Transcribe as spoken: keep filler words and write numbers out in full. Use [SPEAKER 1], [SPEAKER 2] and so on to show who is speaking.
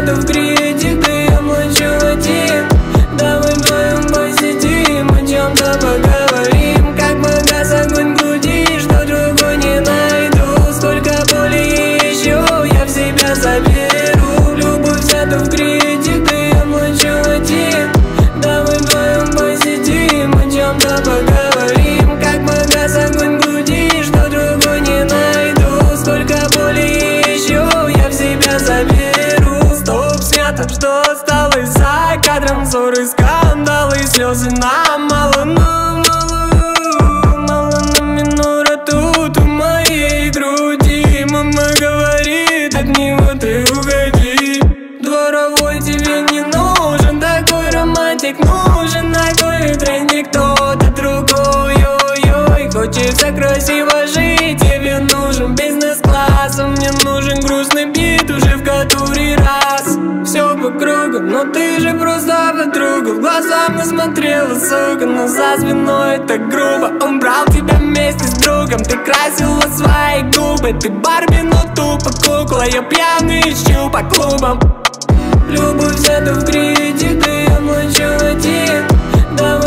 [SPEAKER 1] это в кредит, и я плачу один. Давай вдвоем посидим, о чем-то поговорим. Как магаз огонь груди, что другой не найду. Сколько боли еще я в себя заберу. Любовь взята в кредит, и я плачу один. Давай вдвоем посидим, о чем-то поговорим. Как магаз огонь груди, что другой не найду. Сколько боли еще я в себя заберу. Стоп, снято, что осталось за кадром. Ссоры, скандалы, слезы нам мало, но мало, мало на минора тут у моей груди. Мама говорит, от него ты уходи. Дворовой тебе не нужен, такой романтик нужен, такой трендик, кто-то другой. Ой-ой, хочется красиво жить, тебе нужен бизнес-класс, а мне нужен грустный бит уже в который раз. Все по кругу, но ты же просто подруга. В глаза мне смотрела, сука, но за спиной так грубо. Он брал тебя вместе с другом, ты красила свои губы. Ты Барби, но тупо кукла, я пьяный ищу по клубам. Любовь взята в кредит, и я плачу один. Давай